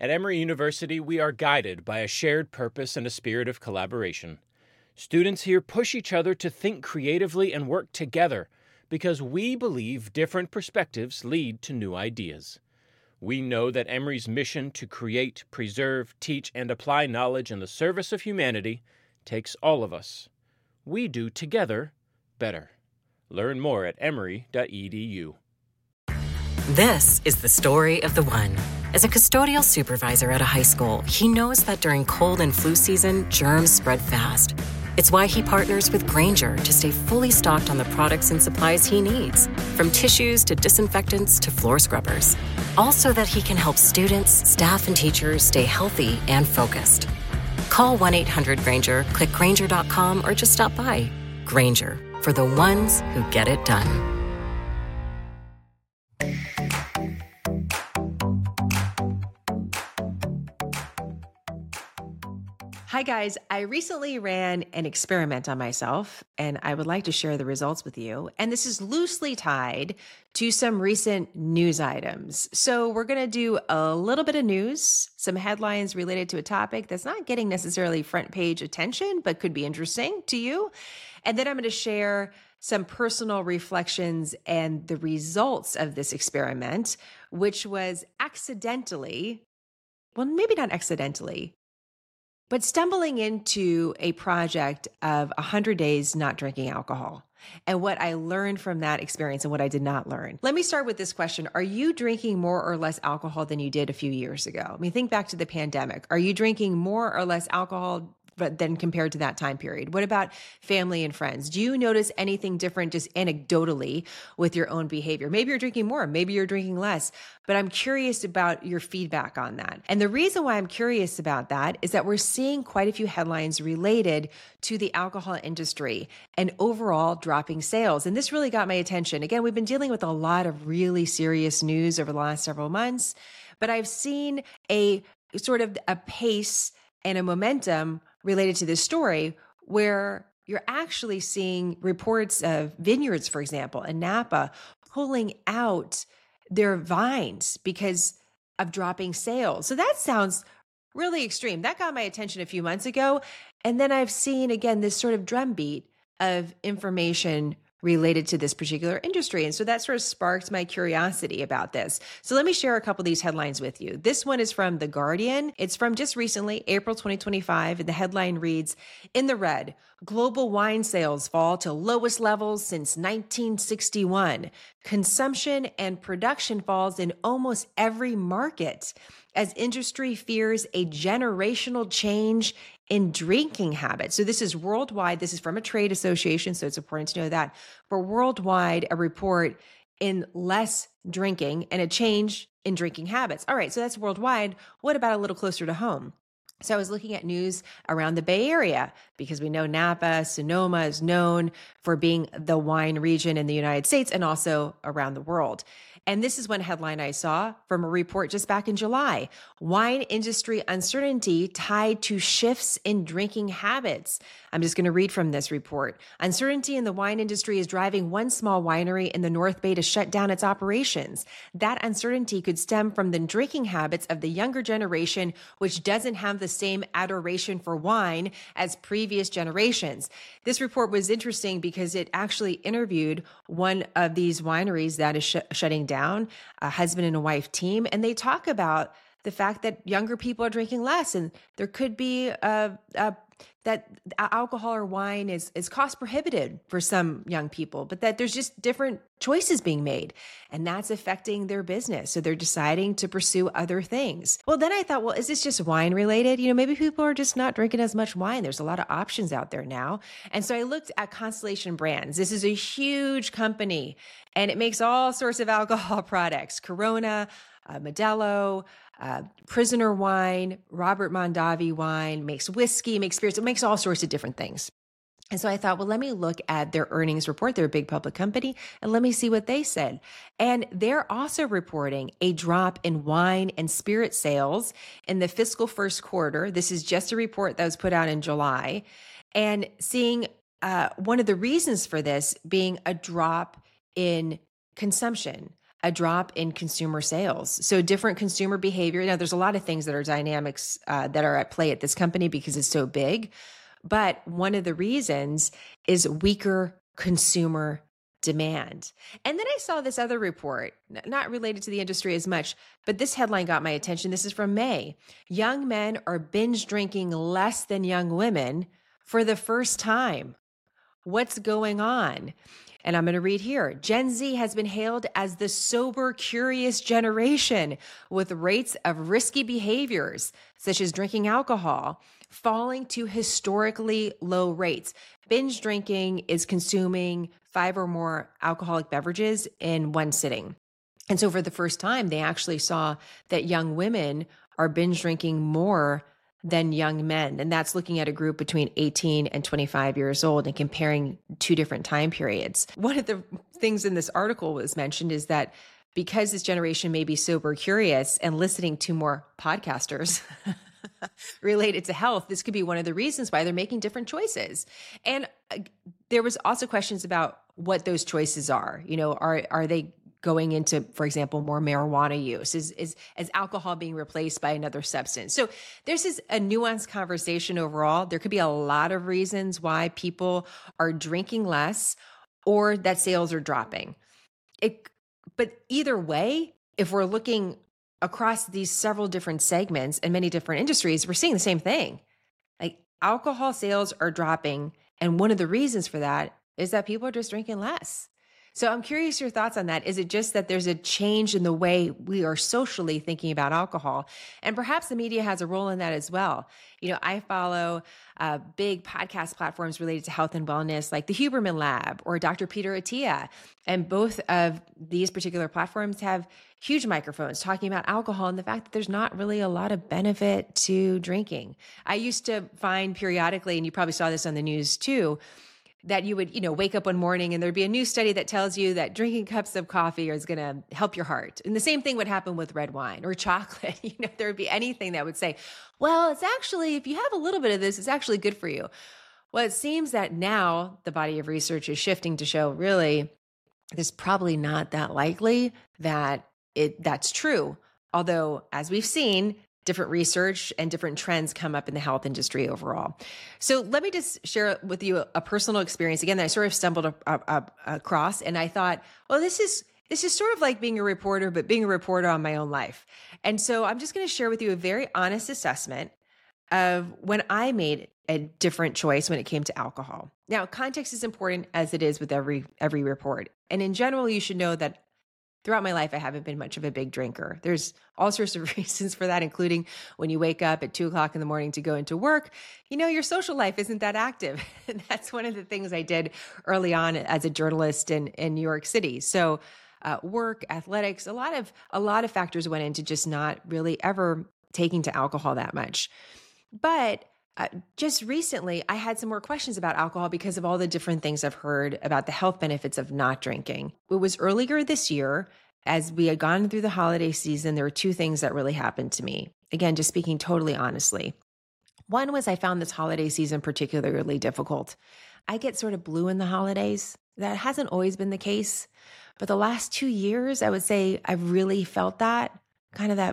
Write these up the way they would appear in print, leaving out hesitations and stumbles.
At Emory University, we are guided by a shared purpose and a spirit of collaboration. Students here push each other to think creatively and work together because we believe different perspectives lead to new ideas. We know that Emory's mission to create, preserve, teach, and apply knowledge in the service of humanity takes all of us. We do together better. Learn more at emory.edu. This is the story of the one. As a custodial supervisor at a high school, he knows that during cold and flu season, germs spread fast. It's why he partners with Grainger to stay fully stocked on the products and supplies he needs, from tissues to disinfectants to floor scrubbers. All so that he can help students, staff, and teachers stay healthy and focused. Call 1-800-GRAINGER, click Grainger.com, or just stop by. Grainger, for the ones who get it done. Hi guys, I recently ran an experiment on myself and I would like to share the results with you. And this is loosely tied to some recent news items. So we're going to do a little bit of news, some headlines related to a topic that's not getting necessarily front page attention, but could be interesting to you. And then I'm going to share some personal reflections and the results of this experiment, which was accidentally, well, maybe not accidentally, but stumbling into a project of 100 days not drinking alcohol and what I learned from that experience and what I did not learn. Let me start with this question. Are you drinking more or less alcohol than you did a few years ago? I mean, think back to the pandemic. Are you drinking more or less alcohol than compared to that time period? What about family and friends? Do you notice anything different just anecdotally with your own behavior? Maybe you're drinking more, maybe you're drinking less, but I'm curious about your feedback on that. And the reason why I'm curious about that is that we're seeing quite a few headlines related to the alcohol industry and overall dropping sales. And this really got my attention. Again, we've been dealing with a lot of really serious news over the last several months, but I've seen a sort of a pace and a momentum related to this story where you're actually seeing reports of vineyards, for example, in Napa pulling out their vines because of dropping sales. So that sounds really extreme. That got my attention a few months ago. And then I've seen, again, this sort of drumbeat of information related to this particular industry. And so that sort of sparked my curiosity about this. So let me share a couple of these headlines with you. This one is from The Guardian. It's from just recently, April 2025. And the headline reads, "In the red, global wine sales fall to lowest levels since 1961. Consumption and production falls in almost every market as industry fears a generational change in drinking habits." So this is worldwide. This is from a trade association, so it's important to know that. For worldwide, a report in less drinking and a change in drinking habits. All right, so that's worldwide. What about a little closer to home? So I was looking at news around the Bay Area because we know Napa, Sonoma is known for being the wine region in the United States and also around the world. And this is one headline I saw from a report just back in July. Wine industry uncertainty tied to shifts in drinking habits. I'm just going to read from this report. Uncertainty in the wine industry is driving one small winery in the North Bay to shut down its operations. That uncertainty could stem from the drinking habits of the younger generation, which doesn't have the same adoration for wine as previous generations. This report was interesting because it actually interviewed one of these wineries that is shutting down, a husband and a wife team, and they talk about the fact that younger people are drinking less, and there could be that alcohol or wine is cost prohibitive for some young people, but that there's just different choices being made, and that's affecting their business. So they're deciding to pursue other things. Well, then I thought, well, is this just wine related? Maybe people are just not drinking as much wine. There's a lot of options out there now. And so I looked at Constellation Brands. This is a huge company, and it makes all sorts of alcohol products: Corona, Modelo, Prisoner wine, Robert Mondavi wine, makes whiskey, makes spirits, it makes all sorts of different things. And so I thought, well, let me look at their earnings report. They're a big public company, and let me see what they said. And they're also reporting a drop in wine and spirit sales in the fiscal first quarter. This is just a report that was put out in July, and seeing one of the reasons for this being a drop in consumption a drop in consumer sales. So different consumer behavior. Now, there's a lot of things that are dynamics that are at play at this company because it's so big. But one of the reasons is weaker consumer demand. And then I saw this other report, not related to the industry as much, but this headline got my attention. This is from May. Young men are binge drinking less than young women for the first time. What's going on? And I'm going to read here. Gen Z has been hailed as the sober, curious generation, with rates of risky behaviors, such as drinking alcohol, falling to historically low rates. Binge drinking is consuming 5 or more alcoholic beverages in one sitting. And so for the first time, they actually saw that young women are binge drinking more than young men. And that's looking at a group between 18 and 25 years old and comparing 2 different time periods. One of the things in this article was mentioned is that because this generation may be sober curious and listening to more podcasters related to health, this could be one of the reasons why they're making different choices. And there was also questions about what those choices are. You know, are they going into, for example, more marijuana use? Is alcohol being replaced by another substance? So there's a nuanced conversation overall. There could be a lot of reasons why people are drinking less or that sales are dropping. But either way, if we're looking across these several different segments and many different industries, we're seeing the same thing. Like alcohol sales are dropping. And one of the reasons for that is that people are just drinking less. So I'm curious your thoughts on that. Is it just that there's a change in the way we are socially thinking about alcohol? And perhaps the media has a role in that as well. You know, I follow big podcast platforms related to health and wellness like the Huberman Lab or Dr. Peter Attia. And both of these particular platforms have huge microphones talking about alcohol and the fact that there's not really a lot of benefit to drinking. I used to find periodically, and you probably saw this on the news too, that you would, wake up one morning and there'd be a new study that tells you that drinking cups of coffee is going to help your heart. And the same thing would happen with red wine or chocolate. There would be anything that would say, well, it's actually, if you have a little bit of this, it's actually good for you. Well, it seems that now the body of research is shifting to show really it's probably not that likely that that's true. Although, as we've seen, different research and different trends come up in the health industry overall. So let me just share with you a personal experience again that I sort of stumbled across, and I thought, well, this is sort of like being a reporter, but being a reporter on my own life. And so I'm just going to share with you a very honest assessment of when I made a different choice when it came to alcohol. Now, context is important, as it is with every report. And in general, you should know that throughout my life, I haven't been much of a big drinker. There's all sorts of reasons for that, including when you wake up at 2:00 in the morning to go into work, your social life isn't that active. And that's one of the things I did early on as a journalist in New York City. So work, athletics, a lot of factors went into just not really ever taking to alcohol that much. But just recently, I had some more questions about alcohol because of all the different things I've heard about the health benefits of not drinking. It was earlier this year, as we had gone through the holiday season, there were 2 things that really happened to me. Again, just speaking totally honestly. One was I found this holiday season particularly difficult. I get sort of blue in the holidays. That hasn't always been the case. But the last 2 years, I would say I've really felt that kind of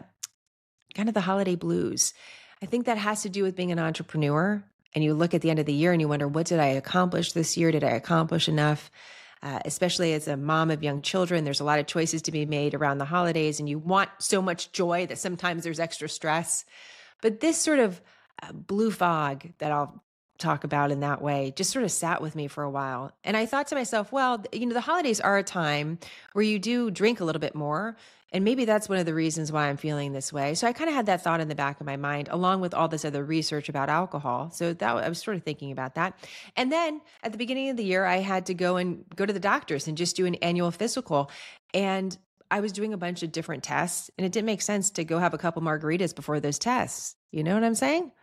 the holiday blues. I think that has to do with being an entrepreneur. And you look at the end of the year and you wonder, what did I accomplish this year? Did I accomplish enough? Especially as a mom of young children, there's a lot of choices to be made around the holidays, and you want so much joy that sometimes there's extra stress. But this sort of blue fog that I'll talk about in that way just sort of sat with me for a while. And I thought to myself, well, the holidays are a time where you do drink a little bit more. And maybe that's one of the reasons why I'm feeling this way. So I kind of had that thought in the back of my mind, along with all this other research about alcohol. So I was sort of thinking about that. And then at the beginning of the year, I had to go to the doctors and just do an annual physical. And I was doing a bunch of different tests, and it didn't make sense to go have a couple margaritas before those tests. You know what I'm saying?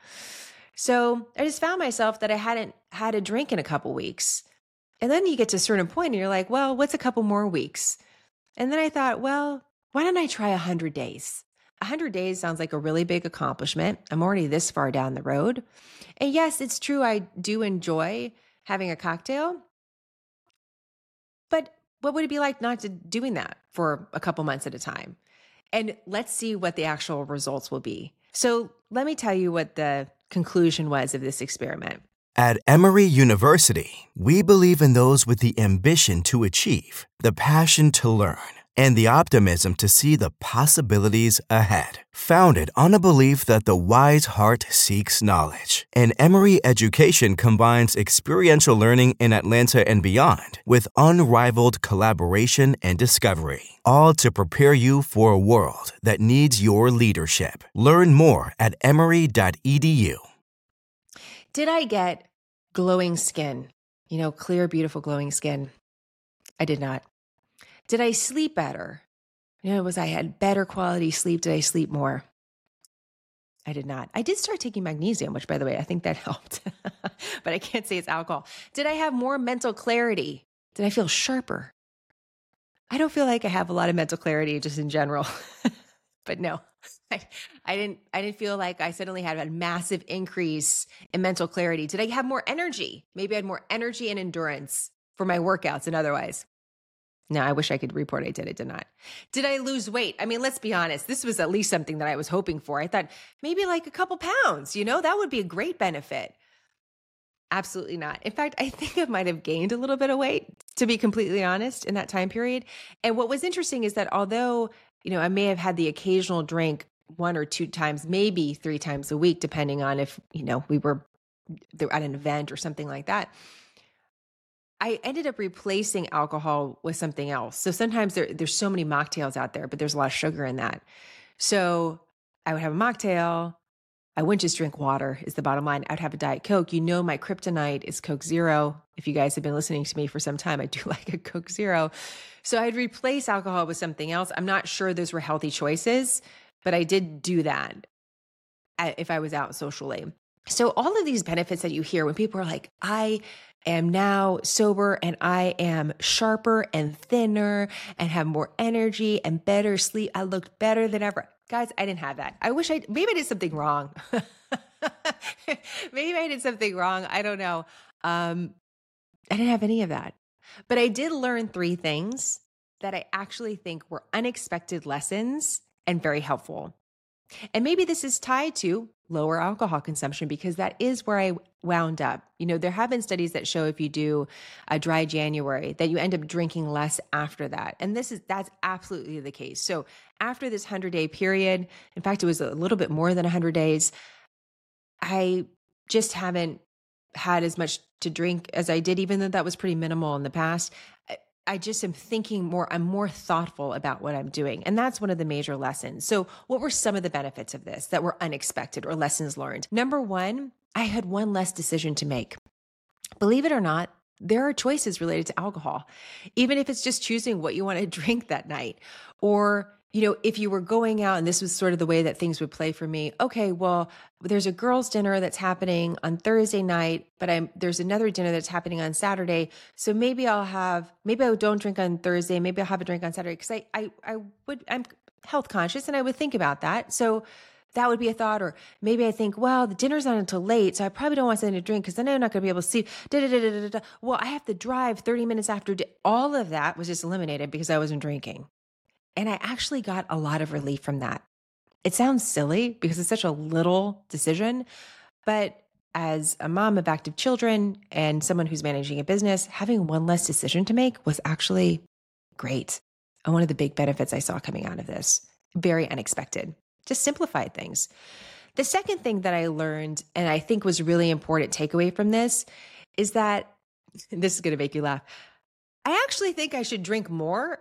So I just found myself that I hadn't had a drink in a couple weeks. And then you get to a certain point and you're like, well, what's a couple more weeks? And then I thought, well, why don't I try 100 days? 100 days sounds like a really big accomplishment. I'm already this far down the road. And yes, it's true, I do enjoy having a cocktail. But what would it be like not to doing that for a couple months at a time? And let's see what the actual results will be. So let me tell you what the conclusion was of this experiment. At Emory University, we believe in those with the ambition to achieve, the passion to learn, and the optimism to see the possibilities ahead. Founded on a belief that the wise heart seeks knowledge, and Emory education combines experiential learning in Atlanta and beyond with unrivaled collaboration and discovery, all to prepare you for a world that needs your leadership. Learn more at emory.edu. Did I get glowing skin? Clear, beautiful, glowing skin? I did not. Did I sleep better? I had better quality sleep? Did I sleep more? I did not. I did start taking magnesium, which, by the way, I think that helped. But I can't say it's alcohol. Did I have more mental clarity? Did I feel sharper? I don't feel like I have a lot of mental clarity just in general. But no, I didn't feel like I suddenly had a massive increase in mental clarity. Did I have more energy? Maybe I had more energy and endurance for my workouts and otherwise. No, I wish I could report I did. I did not. Did I lose weight? I mean, let's be honest. This was at least something that I was hoping for. I thought maybe like a couple pounds, that would be a great benefit. Absolutely not. In fact, I think I might have gained a little bit of weight, to be completely honest, in that time period. And what was interesting is that although, I may have had the occasional drink 1 or 2 times, maybe 3 times a week, depending on if, we were at an event or something like that, I ended up replacing alcohol with something else. So sometimes there's so many mocktails out there, but there's a lot of sugar in that. So I would have a mocktail. I wouldn't just drink water is the bottom line. I'd have a Diet Coke. My kryptonite is Coke Zero. If you guys have been listening to me for some time, I do like a Coke Zero. So I'd replace alcohol with something else. I'm not sure those were healthy choices, but I did do that if I was out socially. So all of these benefits that you hear when people are like, I am now sober and I am sharper and thinner and have more energy and better sleep. I looked better than ever. Guys, I didn't have that. Maybe I did something wrong. Maybe I did something wrong. I don't know. I didn't have any of that. But I did learn 3 things that I actually think were unexpected lessons and very helpful. And maybe this is tied to lower alcohol consumption because that is where I wound up. There have been studies that show if you do a dry January that you end up drinking less after that. And that's absolutely the case. So after this 100-day period, in fact, it was a little bit more than 100 days, I just haven't had as much to drink as I did, even though that was pretty minimal in the past. I just am thinking more, I'm more thoughtful about what I'm doing. And that's one of the major lessons. So what were some of the benefits of this that were unexpected or lessons learned? Number 1, I had one less decision to make. Believe it or not, there are choices related to alcohol, even if it's just choosing what you want to drink that night. Or, if you were going out and this was sort of the way that things would play for me, okay, well, there's a girls' dinner that's happening on Thursday night, but there's another dinner that's happening on Saturday. So maybe I don't drink on Thursday. Maybe I'll have a drink on Saturday because I'm health conscious and I would think about that. So that would be a thought. Or maybe I think, well, the dinner's not until late, so I probably don't want something to drink because then I'm not going to be able to see. Well, I have to drive 30 minutes after. All of that was just eliminated because I wasn't drinking. And I actually got a lot of relief from that. It sounds silly because it's such a little decision, but as a mom of active children and someone who's managing a business, having one less decision to make was actually great. And one of the big benefits I saw coming out of this, very unexpected, just simplified things. The second thing that I learned, and I think was really important takeaway from this, is that, this is going to make you laugh, I actually think I should drink more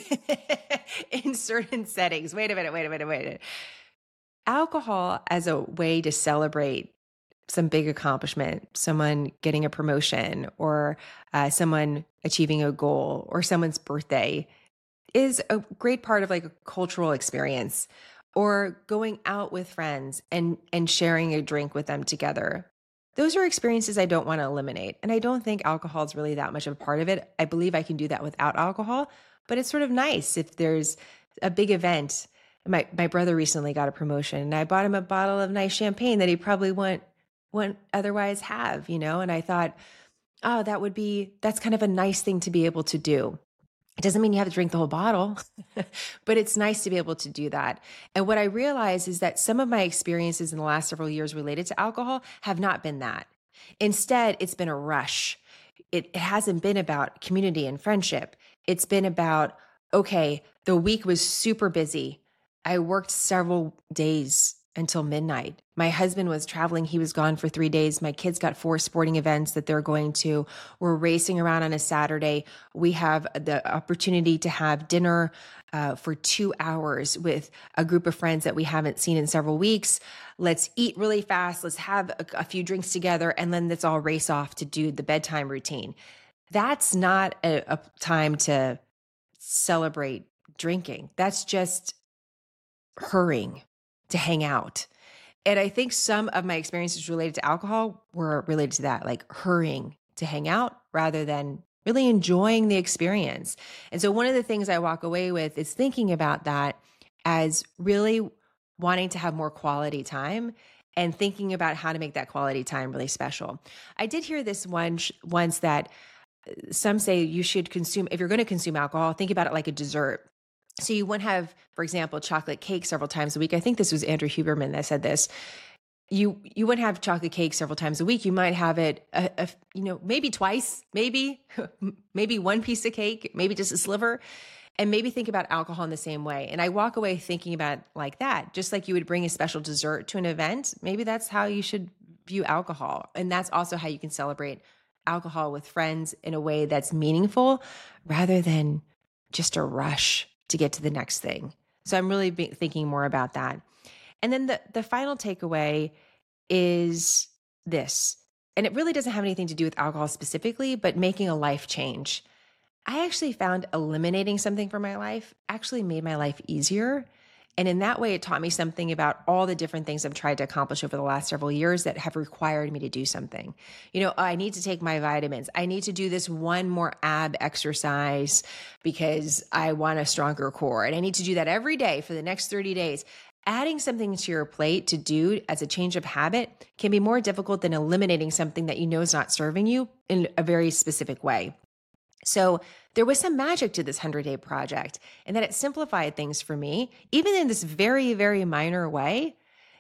in certain settings. Wait a minute. Alcohol as a way to celebrate some big accomplishment, someone getting a promotion or someone achieving a goal or someone's birthday is a great part of like a cultural experience, or going out with friends and sharing a drink with them together. Those are experiences I don't want to eliminate. And I don't think alcohol is really that much of a part of it. I believe I can do that without alcohol, but it's sort of nice if there's a big event. My brother recently got a promotion and I bought him a bottle of nice champagne that he probably wouldn't otherwise have, and I thought, oh, that's kind of a nice thing to be able to do. It doesn't mean you have to drink the whole bottle, but it's nice to be able to do that. And what I realize is that some of my experiences in the last several years related to alcohol have not been that. Instead, it's been a rush. It hasn't been about community and friendship. It's been about, okay, the week was super busy. I worked several days until midnight. My husband was traveling. He was gone for 3 days. My kids got 4 sporting events that they're going to. We're racing around on a Saturday. We have the opportunity to have dinner for 2 hours with a group of friends that we haven't seen in several weeks. Let's eat really fast. Let's have a few drinks together, and then let's all race off to do the bedtime routine. That's not a time to celebrate drinking. That's just hurrying to hang out. And I think some of my experiences related to alcohol were related to that, like hurrying to hang out rather than really enjoying the experience. And so one of the things I walk away with is thinking about that as really wanting to have more quality time and thinking about how to make that quality time really special. I did hear this once that some say you should consume, if you're going to consume alcohol, think about it like a dessert. So you wouldn't have, for example, chocolate cake several times a week. I think this was Andrew Huberman that said this. You wouldn't have chocolate cake several times a week. You might have it, maybe twice, maybe one piece of cake, maybe just a sliver, and maybe think about alcohol in the same way. And I walk away thinking about it like that, just like you would bring a special dessert to an event. Maybe that's how you should view alcohol. And that's also how you can celebrate alcohol with friends in a way that's meaningful rather than just a rush to get to the next thing. So I'm really thinking more about that. And then the final takeaway is this, and it really doesn't have anything to do with alcohol specifically, but making a life change. I actually found eliminating something from my life actually made my life easier. And in that way, it taught me something about all the different things I've tried to accomplish over the last several years that have required me to do something. I need to take my vitamins. I need to do this one more ab exercise because I want a stronger core. And I need to do that every day for the next 30 days. Adding something to your plate to do as a change of habit can be more difficult than eliminating something that you know is not serving you in a very specific way. So there was some magic to this 100-day project, and that it simplified things for me, even in this very, very minor way,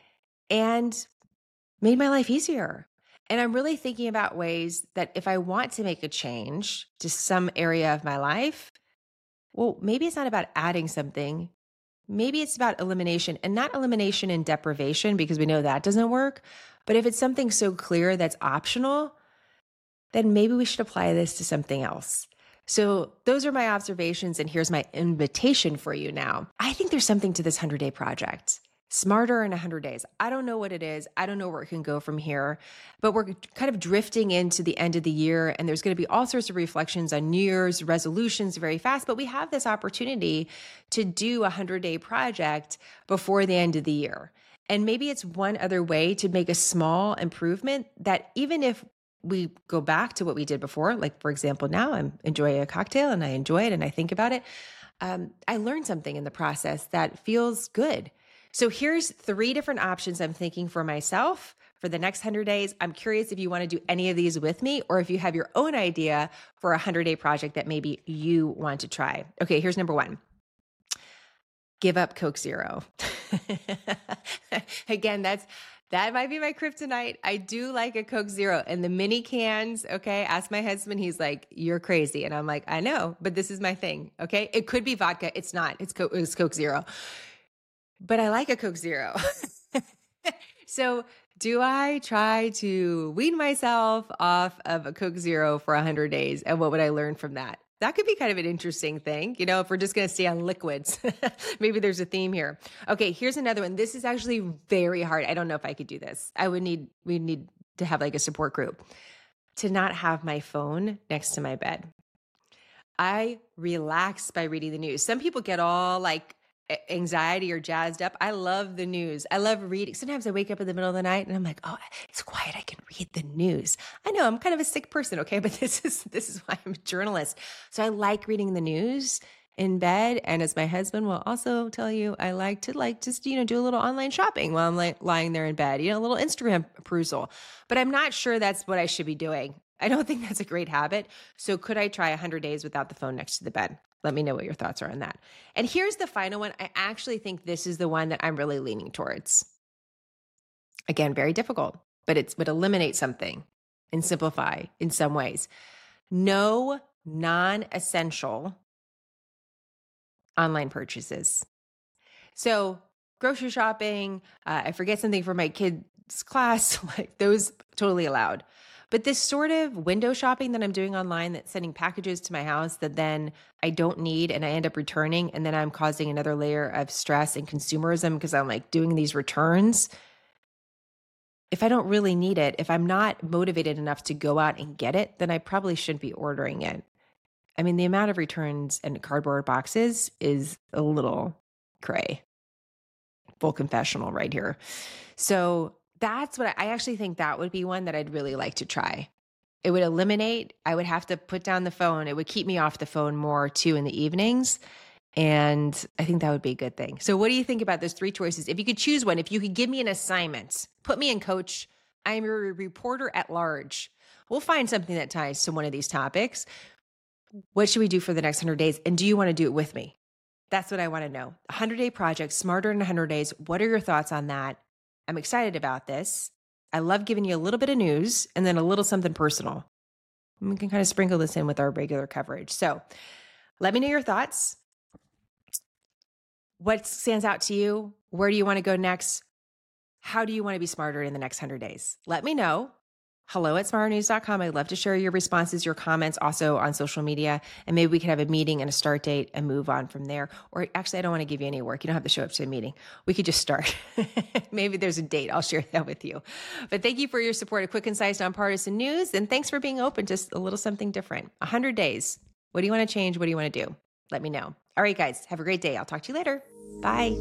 and made my life easier. And I'm really thinking about ways that if I want to make a change to some area of my life, well, maybe it's not about adding something. Maybe it's about elimination, and not elimination and deprivation, because we know that doesn't work. But if it's something so clear that's optional, then maybe we should apply this to something else. So those are my observations, and here's my invitation for you now. I think there's something to this 100-day project. Smarter in 100 days. I don't know what it is. I don't know where it can go from here, but we're kind of drifting into the end of the year, and there's going to be all sorts of reflections on New Year's resolutions very fast, but we have this opportunity to do a 100-day project before the end of the year. And maybe it's one other way to make a small improvement that even if we go back to what we did before, like for example, now I'm enjoying a cocktail and I enjoy it and I think about it. I learned something in the process that feels good. So here's 3 different options I'm thinking for myself for the next 100 days. I'm curious if you want to do any of these with me, or if you have your own idea for a 100-day project that maybe you want to try. Okay, here's number 1. Give up Coke Zero. Again, that might be my kryptonite. I do like a Coke Zero and the mini cans. Okay. Ask my husband. He's like, you're crazy. And I'm like, I know, but this is my thing. Okay. It could be vodka. It's not. It's Coke Zero. But I like a Coke Zero. So do I try to wean myself off of a Coke Zero for 100 days? And what would I learn from that? That could be kind of an interesting thing, if we're just going to stay on liquids. Maybe there's a theme here. Okay, here's another one. This is actually very hard. I don't know if I could do this. We need to have like a support group. To not have my phone next to my bed. I relax by reading the news. Some people get all like anxiety or jazzed up. I love the news. I love reading. Sometimes I wake up in the middle of the night and I'm like, oh, it's quiet. I can read the news. I know I'm kind of a sick person. Okay. But this is why I'm a journalist. So I like reading the news in bed. And as my husband will also tell you, I like to just, do a little online shopping while I'm lying there in bed, a little Instagram perusal, but I'm not sure that's what I should be doing. I don't think that's a great habit. So could I try 100 days without the phone next to the bed? Let me know what your thoughts are on that. And here's the final one. I actually think this is the one that I'm really leaning towards. Again, very difficult, but it would eliminate something and simplify in some ways. No non-essential online purchases. So grocery shopping, I forget something for my kids' class, like those totally allowed. But this sort of window shopping that I'm doing online, that's sending packages to my house that then I don't need and I end up returning, and then I'm causing another layer of stress and consumerism because I'm like doing these returns. If I don't really need it, if I'm not motivated enough to go out and get it, then I probably shouldn't be ordering it. I mean, the amount of returns and cardboard boxes is a little cray. Full confessional right here. So that's what I actually think that would be one that I'd really like to try. It would eliminate, I would have to put down the phone. It would keep me off the phone more too in the evenings. And I think that would be a good thing. So what do you think about those 3 choices? If you could choose one, if you could give me an assignment, put me in, coach. I'm a reporter at large. We'll find something that ties to one of these topics. What should we do for the next 100 days? And do you want to do it with me? That's what I want to know. 100-day project, smarter in 100 days. What are your thoughts on that? I'm excited about this. I love giving you a little bit of news and then a little something personal. We can kind of sprinkle this in with our regular coverage. So let me know your thoughts. What stands out to you? Where do you want to go next? How do you want to be smarter in the next 100 days? Let me know. hello@smarternews.com. I'd love to share your responses, your comments also on social media. And maybe we could have a meeting and a start date and move on from there. Or actually, I don't want to give you any work. You don't have to show up to a meeting. We could just start. Maybe there's a date. I'll share that with you. But thank you for your support of quick, concise, nonpartisan news. And thanks for being open, just a little something different. 100 days. What do you want to change? What do you want to do? Let me know. All right, guys, have a great day. I'll talk to you later. Bye.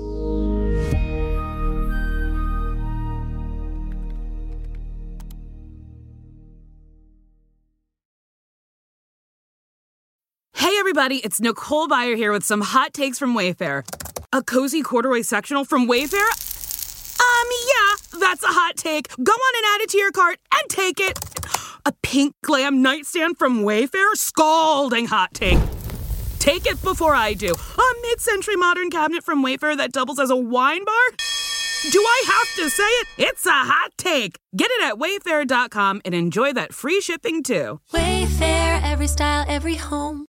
Hey everybody, it's Nicole Byer here with some hot takes from Wayfair. A cozy corduroy sectional from Wayfair? Yeah, that's a hot take. Go on and add it to your cart and take it. A pink glam nightstand from Wayfair? Scalding hot take. Take it before I do. A mid-century modern cabinet from Wayfair that doubles as a wine bar? Do I have to say it? It's a hot take. Get it at wayfair.com and enjoy that free shipping too. Wayfair, every style, every home.